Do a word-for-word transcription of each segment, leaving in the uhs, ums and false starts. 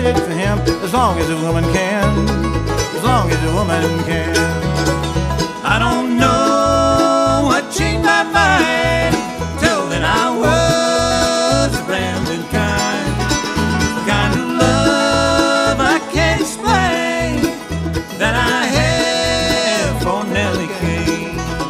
waited for him as long as a woman can, as long as a woman can. I don't know what changed my mind. Till then I was a rambling kind, kind of love I can't explain that I have for Nellie Kane.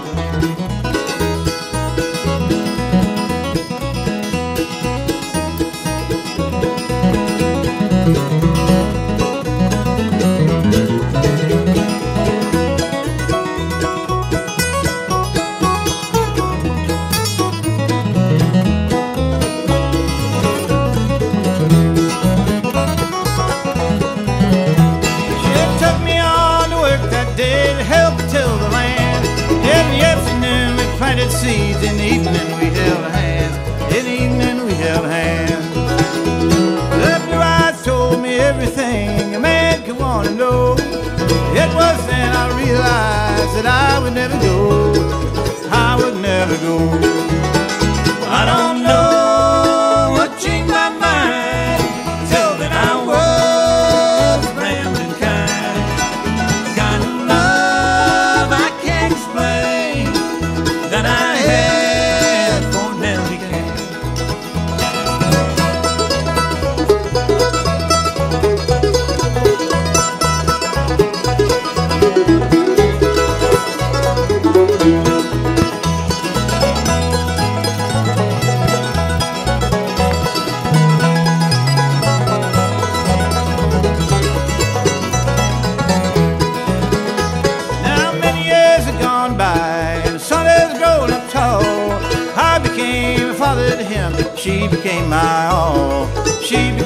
Did help till the land. In the afternoon we planted seeds, in the evening we held hands, in the evening we held hands. Left your eyes told me everything a man could want to know. It was then I realized that I would never go, I would never go. I don't know what changed my mind. Till then I was rambling kind, kind of love I can't explain that I had for Nellie Kane. I became a father to him, she became my all. She became